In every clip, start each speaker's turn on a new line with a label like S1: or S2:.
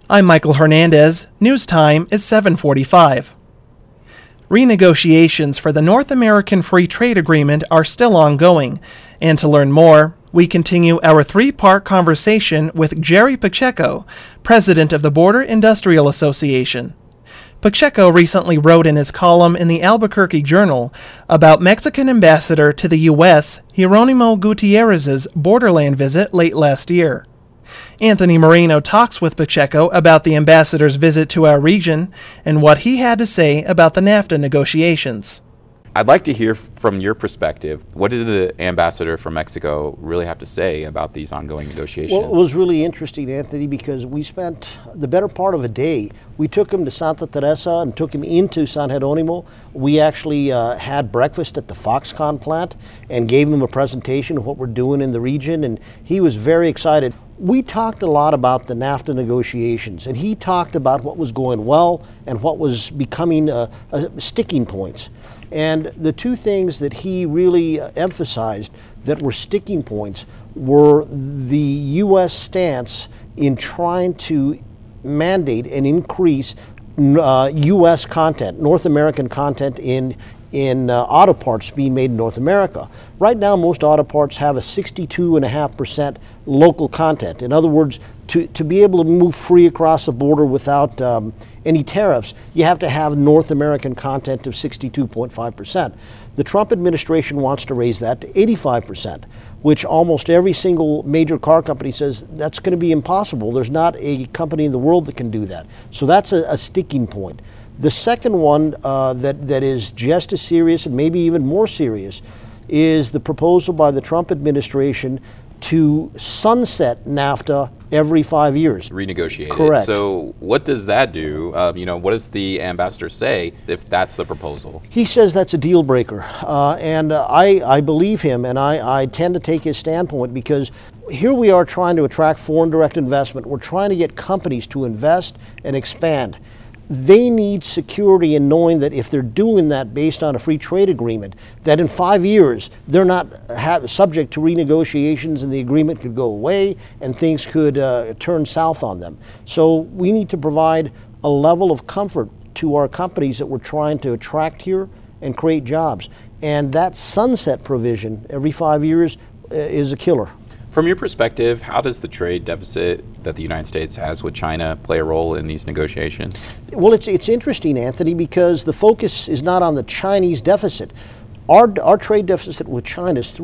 S1: I'm Michael Hernandez. News time is 7:45. Renegotiations for the North American Free Trade Agreement are still ongoing, and to learn more, we continue our three-part conversation with Jerry Pacheco, president of the Border Industrial Association. Pacheco recently wrote in his column in the Albuquerque Journal about Mexican ambassador to the U.S., Jeronimo Gutierrez's borderland visit late last year. Anthony Moreno talks with Pacheco about the ambassador's visit to our region and what he had to say about the NAFTA negotiations.
S2: I'd like to hear from your perspective. What did the ambassador from Mexico really have to say about these ongoing negotiations?
S3: Well, it was really interesting, Anthony, because we spent the better part of a day. We took him to Santa Teresa and took him into San Jeronimo. We actually had breakfast at the Foxconn plant and gave him a presentation of what we're doing in the region, and he was very excited. We talked a lot about the NAFTA negotiations, and he talked about what was going well and what was becoming sticking points. And the two things that he really emphasized that were sticking points were the U.S. stance in trying to mandate and increase U.S. content, North American content in auto parts being made in North America. Right now, most auto parts have a 62.5% local content. In other words, to be able to move free across the border without any tariffs, you have to have North American content of 62.5%. The Trump administration wants to raise that to 85%, which almost every single major car company says that's going to be impossible. There's not a company in the world that can do that. So that's a sticking point. The second one that is just as serious and maybe even more serious is the proposal by the Trump administration to sunset NAFTA every 5 years.
S2: Renegotiate
S3: Correct.
S2: it. So what does that do? What does the ambassador say if that's the proposal?
S3: He says that's a deal breaker. And I believe him, and I tend to take his standpoint because here we are trying to attract foreign direct investment. We're trying to get companies to invest and expand. They need security in knowing that if they're doing that based on a free trade agreement, that in 5 years they're not subject to renegotiations and the agreement could go away and things could turn south on them. So we need to provide a level of comfort to our companies that we're trying to attract here and create jobs. And that sunset provision every 5 years is a killer.
S2: From your perspective, how does the trade deficit that the United States has with China play a role in these negotiations?
S3: Well, it's interesting, Anthony, because the focus is not on the Chinese deficit. Our trade deficit with China is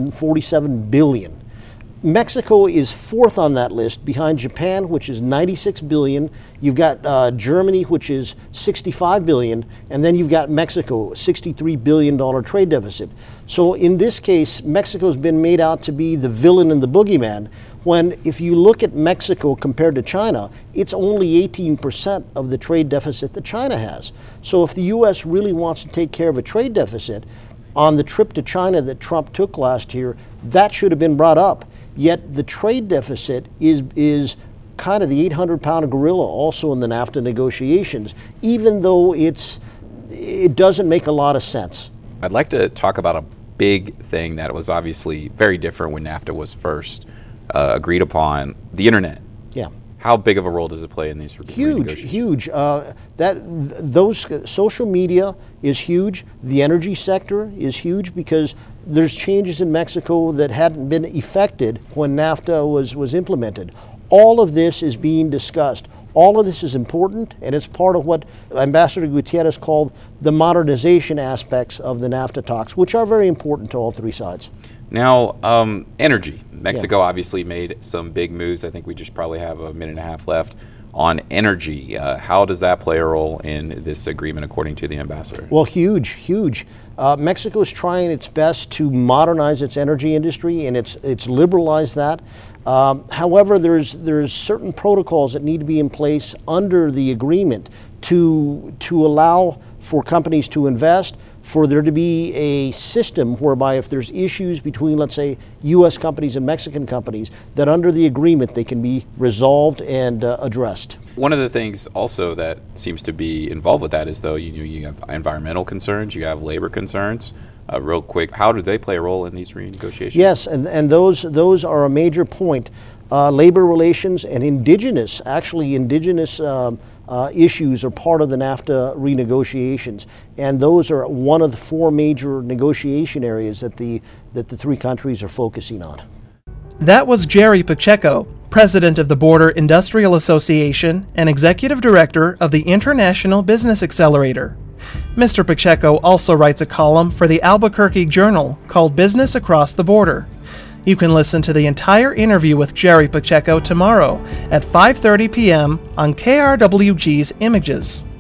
S3: $347 billion. Mexico is fourth on that list behind Japan, which is $96 billion. You've got Germany, which is $65 billion. And then you've got Mexico, $63 billion trade deficit. So in this case, Mexico's been made out to be the villain and the boogeyman, when if you look at Mexico compared to China, it's only 18% of the trade deficit that China has. So if the U.S. really wants to take care of a trade deficit, on the trip to China that Trump took last year, that should have been brought up. Yet the trade deficit is kind of the 800-pound gorilla also in the NAFTA negotiations, even though it doesn't make a lot of sense.
S2: I'd like to talk about a big thing that was obviously very different when NAFTA was first agreed upon, the internet.
S3: Yeah.
S2: How big of a role does it play in these renegotiations?
S3: Huge. Those social media is huge. The energy sector is huge because there's changes in Mexico that hadn't been effected when NAFTA was implemented. All of this is being discussed. All of this is important, and it's part of what Ambassador Gutierrez called the modernization aspects of the NAFTA talks, which are very important to all three sides.
S2: Now, energy. Mexico obviously made some big moves. I think we just probably have a minute and a half left on energy. How does that play a role in this agreement, according to the ambassador?
S3: Well, huge. Mexico is trying its best to modernize its energy industry, and it's liberalized that. However, there's certain protocols that need to be in place under the agreement to allow for companies to invest, for there to be a system whereby if there's issues between, let's say, U.S. companies and Mexican companies, that under the agreement they can be resolved and addressed.
S2: One of the things also that seems to be involved with that is, though, you have environmental concerns, you have labor concerns. Real quick, how do they play a role in these renegotiations?
S3: Yes, and those are a major point. labor relations, and indigenous issues are part of the NAFTA renegotiations, and those are one of the 4 major negotiation areas that the 3 countries are focusing on.
S1: That was Jerry Pacheco, President of the Border Industrial Association and Executive Director of the International Business Accelerator. Mr. Pacheco also writes a column for the Albuquerque Journal called Business Across the Border. You can listen to the entire interview with Jerry Pacheco tomorrow at 5:30 p.m. on KRWG's Images.